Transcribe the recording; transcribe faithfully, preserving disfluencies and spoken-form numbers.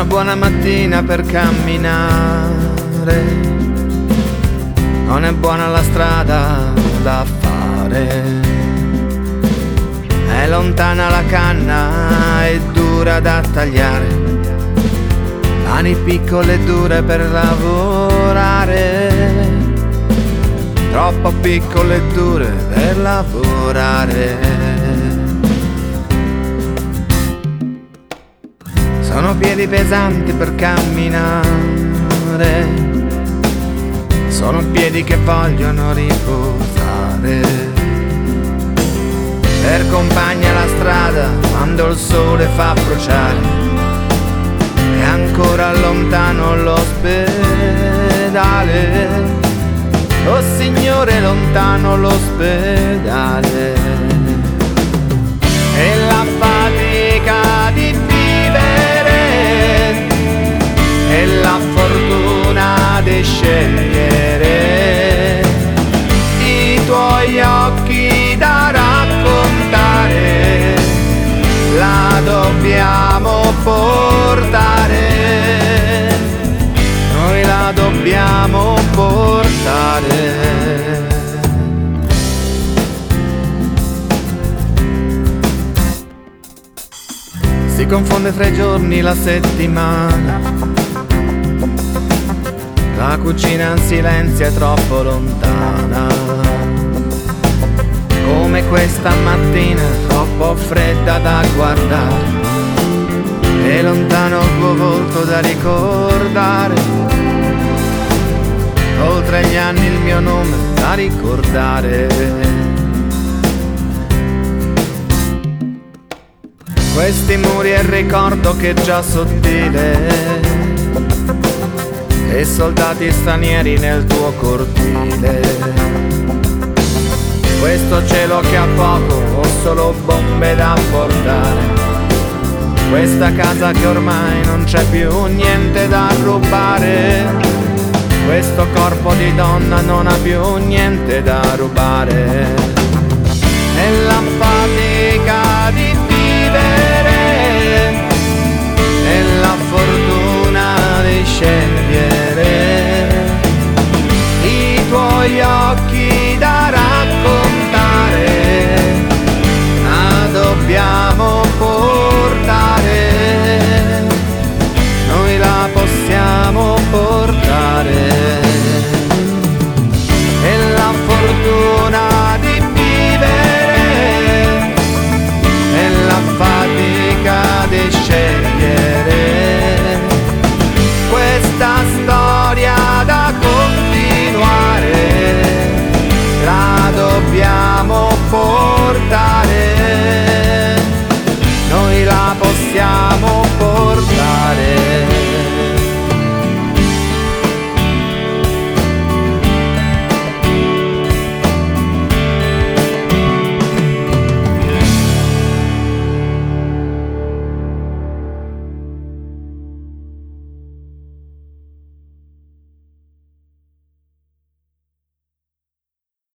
buona mattina per camminare, non è buona la strada da fare, è lontana la canna e dura da tagliare, mani piccole e dure per lavorare, troppo piccole e dure per lavorare. Sono piedi pesanti per camminare, sono piedi che vogliono riposare. Per compagna la strada quando il sole fa bruciare, e ancora lontano l'ospedale. Oh Signore, lontano l'ospedale. E la fatica di vivere e la fortuna di scegliere, i tuoi occhi da raccontare, la dobbiamo portare, noi la dobbiamo portare. Si confonde fra i giorni la settimana, la cucina in silenzio è troppo lontana, come questa mattina troppo fredda da guardare, e lontano il tuo volto da ricordare, oltre gli anni il mio nome da ricordare. Questi muri è il ricordo che è già sottile, e soldati stranieri nel tuo cortile. Questo cielo che ha poco o solo bombe da portare, questa casa che ormai non c'è più niente da rubare, questo corpo di donna non ha più niente da rubare.